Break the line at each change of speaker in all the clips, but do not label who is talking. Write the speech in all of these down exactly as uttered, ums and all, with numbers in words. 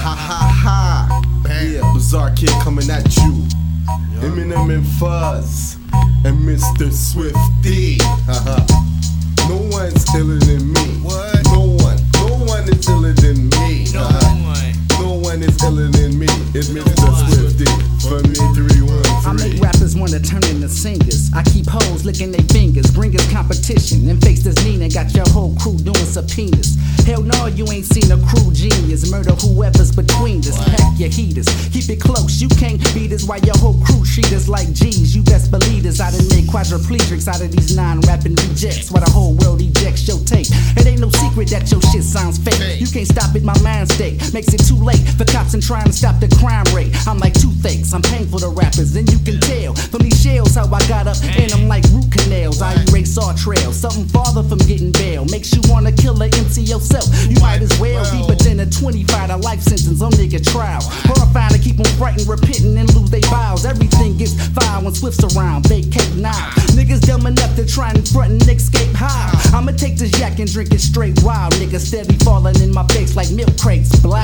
Ha ha ha. Yeah, Bizarre Kid coming at you. Eminem and Fuzz and Mister Swifty. Haha. No one's iller than me.
What?
No one, no one is iller than me.
No
uh-huh.
one.
No one is iller than me. It's Mister Swifty. For me, three one three.
I make rappers wanna turn into singers. I keep hoes licking their fingers, bring us competition. And face this Nina, got your whole crew doing subpoenas. Hell no, you ain't seen a crew genius. Murder whoever's between us. Pack your heaters, keep it close. You can't beat us while your whole crew treat us like G's. You best believe this. I done made quadriplegics out of these non-rapping rejects. While the whole world ejects your tape. It ain't no secret that your shit sounds fake. You can't stop it, my mind state makes it too late for cops and trying to stop the crime rate. I'm like toothaches, I'm painful to rappers, and you can tell from these shells how I got up in them like root canals. I erase all trails, something farther from getting bail. Makes you wanna kill a M C yourself. You might as well deeper than a twenty-five to life sentence on nigga trial. Horrifying to keep them frightened, repenting and lose their vows. Everything gets filed when Swift's around. Vacate now. Niggas dumb enough to try and front and escape how. I'ma take this yak and drink it straight wild. Niggas steady falling in my face like milk crates. Blow.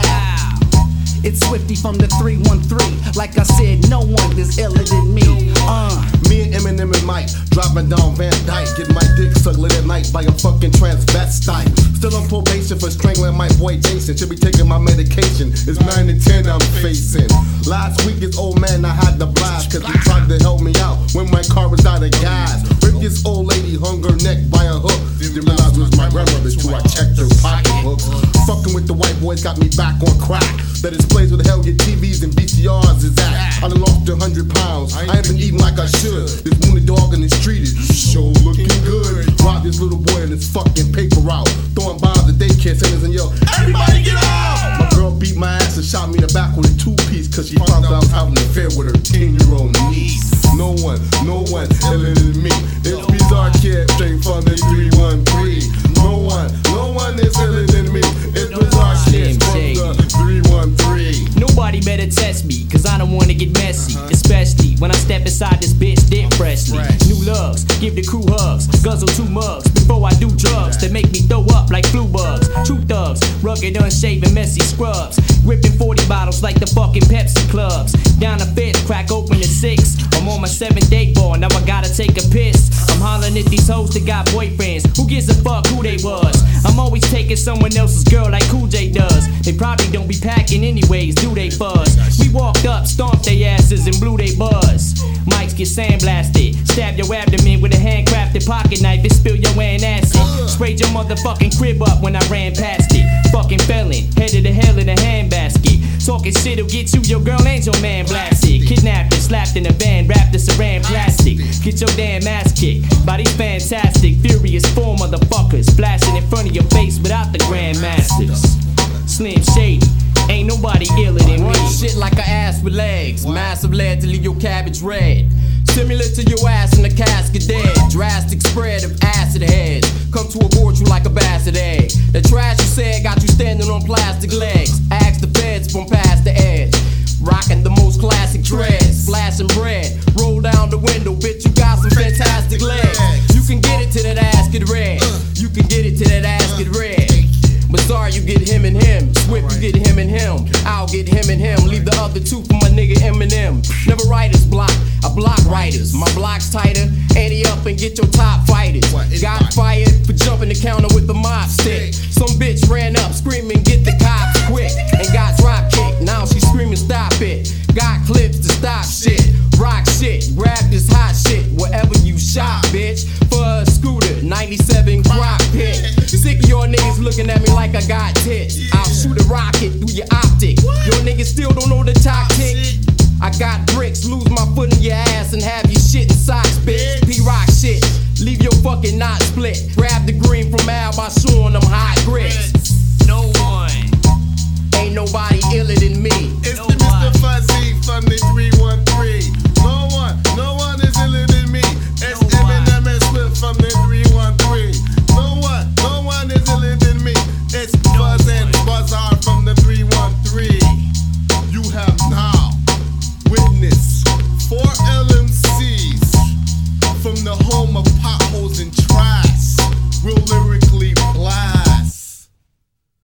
It's Swifty from the three one three. Like I said, no one is iller than me. Uh.
Me and Eminem and Mike driving down Van Dyke, get my dick sucked late at night by a fucking transvestite. Still on probation for strangling my boy Jason. Should be taking my medication. It's nine and ten I'm facing. Last week this old man I had to blast, cause he tried to help me out when my car was out of gas. Ripped this old lady, hung her neck by a hook. Didn't realize it was my grandmother till I checked her pocketbook. Fucking with the white boys got me back on crack. That displays where the hell your T Vs and V C Rs is at. I done lost a hundred pounds. I ain't been eating like I should. This wounded dog in the street is sure looking good. Robbed this little boy and his fucking paper out. Throwing bombs at daycare centers and yell, everybody get out! My girl beat my ass and shot me in the back with a two-piece cause she found out I was having an affair with her ten-year-old niece. No one, no one iller than me. It's Bizarre Kid straight from the three one three. No one, no one is iller than me. It's Bizarre Kid from the three one three.
Nobody better test me, cause I don't wanna get messy. Especially when I step inside this bitch dip freshly. New loves, give the crew hugs, guzzle two mugs before I do drugs that make me throw up like flu bugs. True thugs, rugged, unshaven, messy scrubs. Ripping forty bottles like the fucking Pepsi clubs. Down the fifth, crack open the six. I'm on my seventh date ball, now I gotta take a piss. I'm hollering at these hoes that got boyfriends. Who gives a fuck who they was? I'm always taking someone else's girl like Cool J does. They probably don't be packing anyways, do they fuzz? We walked up, stomped they asses and blew they buzz. Mics get sandblasted, stab your abdomen with a handcrafted pocket knife and spill your acid. Sprayed your motherfucking crib up when I ran past it. Fucking felon, headed to hell in a handbasket. Talking shit'll get you, your girl and your man blasted. Kidnapped and slapped in a van, wrapped in saran plastic. Get your damn ass kicked by these fantastic, furious four motherfuckers blasting in front of your face without the grandmasters. Slim Shady, ain't nobody iller than me.
Run shit like an ass with legs, massive lead to leave your cabbage red. Similar to your ass in a casket dead. Drastic spread of acid heads come to abort you like a bastard egg. The trash you said got you standing on plastic legs. Ask the feds from past the edge. Rocking the most classic dreads, flashing bread. Roll down the window, bitch, you got some fantastic legs. You can get it to that ass get red. You can get it to that ass get red. But sorry, you get him and him. Swift, you get him and him. I'll get him and him. Leave the other two for my nigga Eminem. Never writers block, I block writers. My block's tighter. Ante up and get your top fighters. Got fired for jumping the counter with the mop stick. Some bitch ran up screaming, get the cops quick. And got drop kicked. Now she screaming, stop it. Got clips to stop shit. Rock shit. Grab this hot shit wherever you shop, bitch. For a scooter, ninety-seven Grok pit. Sick of your niggas looking at me like I got tits. I'll shoot a rocket through your optic. Your niggas still don't know the tactic. I got bricks, lose my foot in your ass and have your shit in socks, bitch. P-Rock shit, leave your fucking knot split. Grab the green from Al by showing them hot grits.